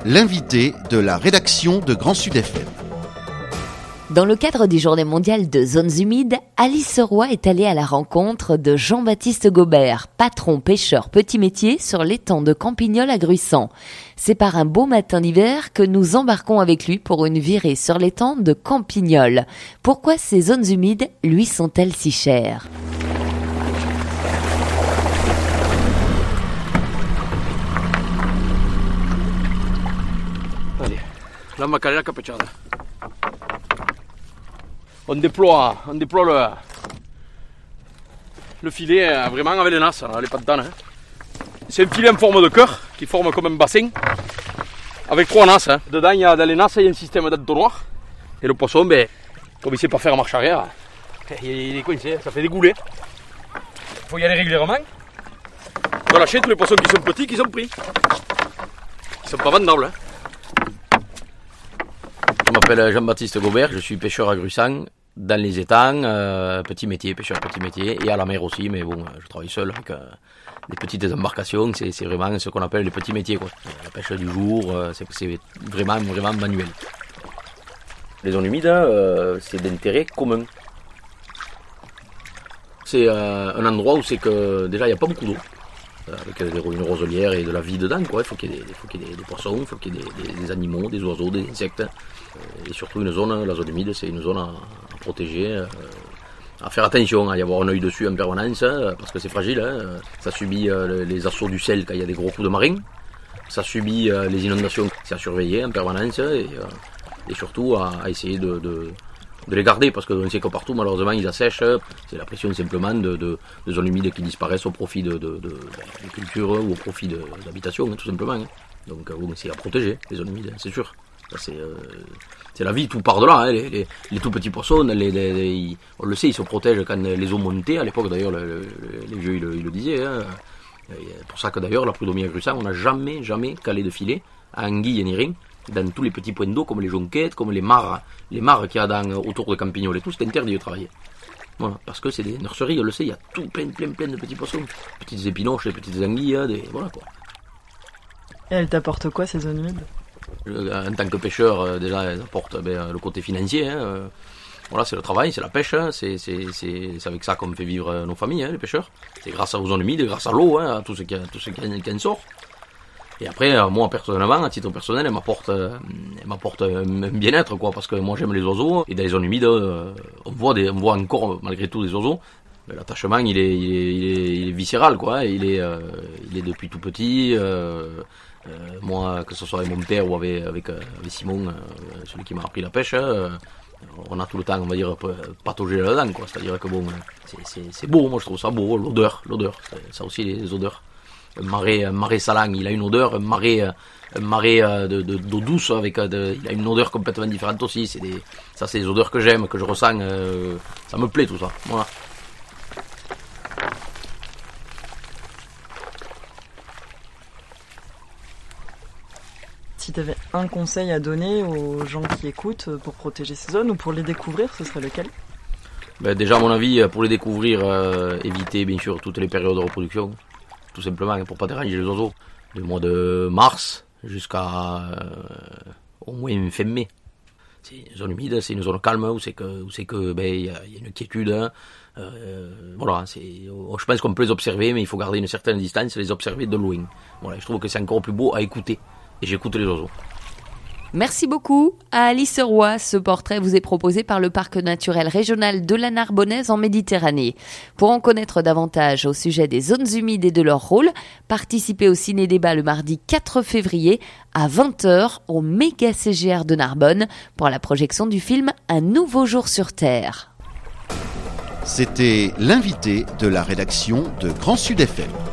l'invité de la rédaction de Grand Sud FM. Dans le cadre des Journées mondiales de zones humides, Alice Roy est allée à la rencontre de Jean-Baptiste Gobert, patron pêcheur petit métier sur l'étang de Campignol à Gruissant. C'est par un beau matin d'hiver que nous embarquons avec lui pour une virée sur l'étang de Campignol. Pourquoi ces zones humides lui sont-elles si chères ? Allez, la Macarena Capechada. On déploie le filet vraiment avec les nasses, les pattes d'âne. C'est un filet en forme de cœur qui forme comme un bassin avec 3 nasses. Dedans, dans les nasses, il y a un système d'entonnoir. Et le poisson, comme il ne sait pas faire marche arrière, il est coincé, ça fait des goulets. Il faut y aller régulièrement. Il faut lâcher tous les poissons qui sont petits, qui sont pris. Ils ne sont pas vendables. Je m'appelle Jean-Baptiste Gobert, je suis pêcheur à Gruissant, dans les étangs, petit métier, pêcheur petit métier, et à la mer aussi, mais bon, je travaille seul avec des petites embarcations, c'est vraiment ce qu'on appelle les petits métiers, quoi. La pêche du jour, c'est vraiment manuel. Les zones humides, c'est d'intérêt commun. C'est un endroit où c'est que déjà il n'y a pas beaucoup d'eau. Avec une roselière et de la vie dedans, quoi. Il faut qu'il y ait des poissons, il faut qu'il y ait des animaux, des oiseaux, des insectes. Et surtout la zone humide, c'est une zone à protéger, à faire attention, à y avoir un œil dessus en permanence, parce que c'est fragile. Ça subit les assauts du sel quand il y a des gros coups de marine. Ça subit les inondations, c'est à surveiller en permanence et surtout à essayer de les garder, parce qu'on sait que partout malheureusement ils assèchent, c'est la pression simplement de zones humides qui disparaissent au profit de cultures ou au profit d'habitations, tout simplement. Donc c'est à protéger les zones humides, c'est sûr. C'est la vie, tout part de là. Les tout petits poissons, on le sait, ils se protègent quand les eaux montaient. À l'époque d'ailleurs, les vieux ils le disaient. C'est pour ça que d'ailleurs, la prud'homie à Gruissant, on n'a jamais calé de filet à anguille ni rien dans tous les petits points d'eau, comme les jonquettes, comme les mares qu'il y a autour de Campignol et tout, c'est interdit de travailler. Voilà, parce que c'est des nurseries, on le sait, il y a tout plein de petits poissons, petites épinoches, des petites anguilles, voilà quoi. Et elles t'apportent quoi ces zones humides ? En tant que pêcheur, déjà, elles apportent le côté financier. Voilà, c'est le travail, c'est la pêche, c'est avec ça qu'on fait vivre nos familles, les pêcheurs. C'est grâce aux zones humides, grâce à l'eau, à tout ce qui en sort. Et après, moi personnellement, à titre personnel, elle m'apporte un bien-être, quoi, parce que moi j'aime les oiseaux, et dans les zones humides, on voit encore malgré tout des oiseaux. Mais l'attachement, il est viscéral, quoi. Il est depuis tout petit. Moi, que ce soit avec mon père ou avec Simon, celui qui m'a appris la pêche, on a tout le temps, on va dire, patauger là-dedans, quoi. C'est-à-dire que bon, c'est beau, moi je trouve ça beau, l'odeur, ça aussi les odeurs. Un marais salang, il a une odeur, un marais d'eau douce il a une odeur complètement différente aussi. C'est des odeurs que j'aime, que je ressens, ça me plaît tout ça. Voilà. Si tu avais un conseil à donner aux gens qui écoutent pour protéger ces zones ou pour les découvrir, ce serait lequel ? Déjà, à mon avis, pour les découvrir, éviter bien sûr toutes les périodes de reproduction. Tout simplement, pour pas déranger les oiseaux. Du mois de mars jusqu'à au moins fin mai. C'est une zone humide, c'est une zone calme où c'est que il y a une quiétude. Voilà, je pense qu'on peut les observer, mais il faut garder une certaine distance et les observer de loin. Voilà, je trouve que c'est encore plus beau à écouter. Et j'écoute les oiseaux. Merci beaucoup à Alice Roy. Ce portrait vous est proposé par le Parc naturel régional de la Narbonnaise en Méditerranée. Pour en connaître davantage au sujet des zones humides et de leur rôle, participez au ciné-débat le mardi 4 février à 20h au Méga CGR de Narbonne pour la projection du film Un nouveau jour sur Terre. C'était l'invité de la rédaction de Grand Sud FM.